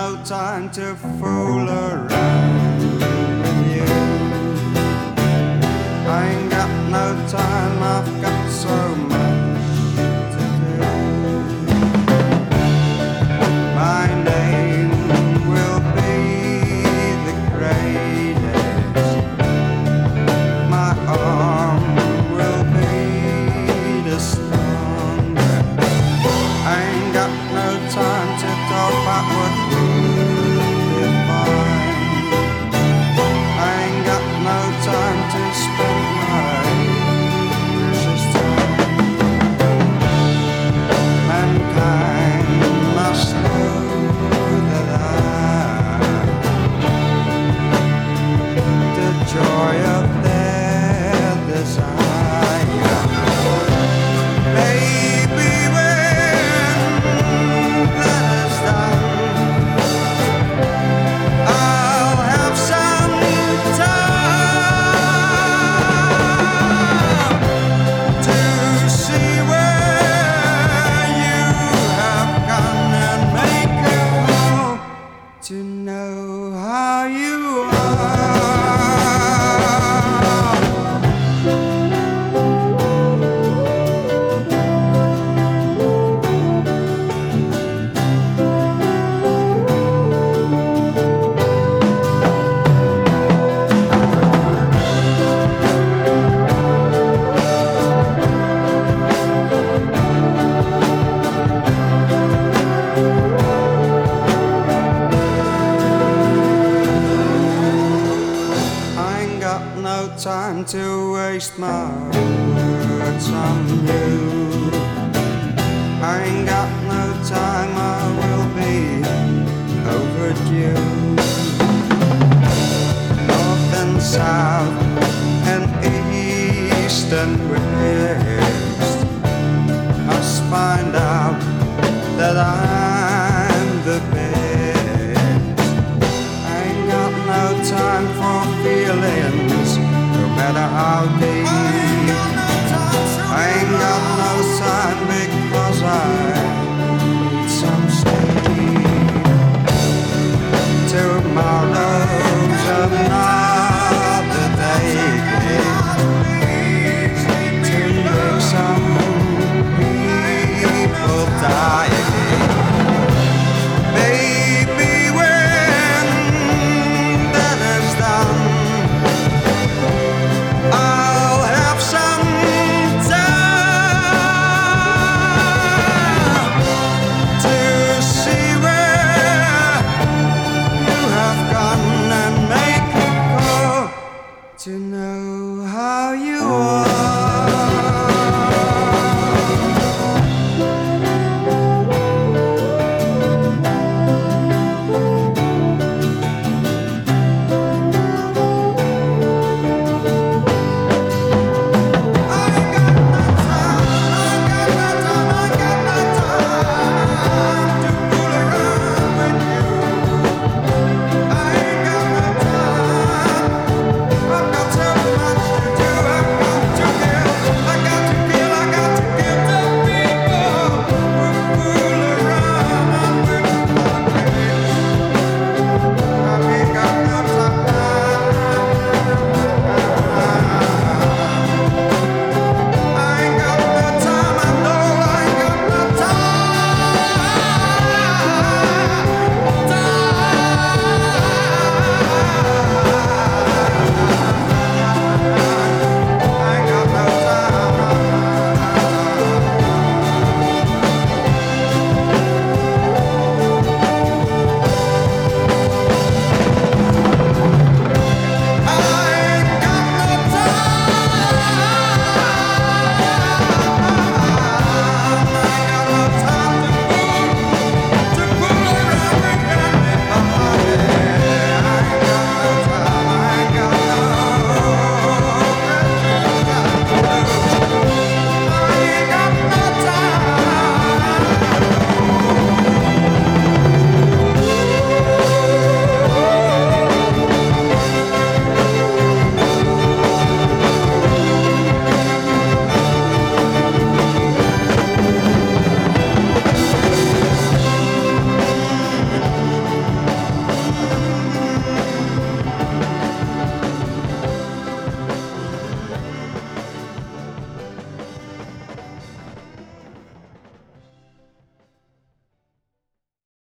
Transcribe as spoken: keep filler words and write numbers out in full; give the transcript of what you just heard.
no time to fool around with you. I ain't got no time, I've got so much to do. My name will be the greatest. My arm will be the strongest. I ain't got no time to talk about what we define. I ain't got no time to spend my precious time. Mankind must know that I, the joy of their desire. Maybe when that is done, I'll have some time to see where you have gone and make a call to know how you are. I ain't got no time to waste my words on you. I ain't got no time, I will be overdue. North and south and east and west,